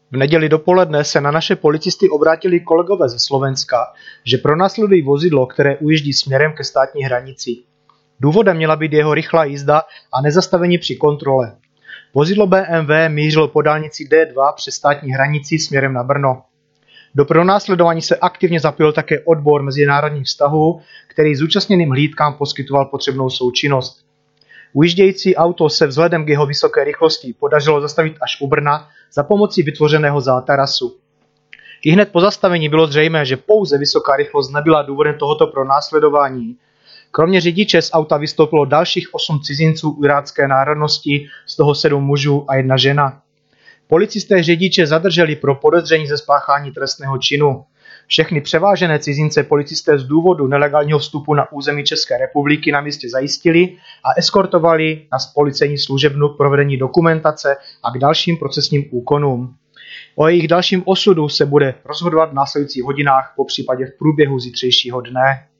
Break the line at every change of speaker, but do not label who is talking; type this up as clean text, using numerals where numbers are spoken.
V neděli dopoledne se na naše policisty obrátili kolegové ze Slovenska, že pronásledují vozidlo, které ujíždí směrem ke státní hranici. Důvodem měla být jeho rychlá jízda a nezastavení při kontrole. Vozidlo BMW mířilo po dálnici D2 přes státní hranici směrem na Brno. Do pronásledování se aktivně zapojil také odbor mezinárodních vztahů, který zúčastněným hlídkám poskytoval potřebnou součinnost. Ujíždějící auto se vzhledem k jeho vysoké rychlosti podařilo zastavit až u Brna za pomocí vytvořeného zátarasu. Ihned po zastavení bylo zřejmé, že pouze vysoká rychlost nebyla důvodem tohoto pronásledování. Kromě řidiče z auta vystoupilo dalších 8 cizinců irácké národnosti, z toho 7 mužů a 1 žena. Policisté řidiče zadrželi pro podezření ze spáchání trestného činu. Všechny převážené cizince policisté z důvodu nelegálního vstupu na území České republiky na místě zajistili a eskortovali na policejní služebnu k provedení dokumentace a k dalším procesním úkonům. O jejich dalším osudu se bude rozhodovat v následujících hodinách, popřípadě v průběhu zítřejšího dne.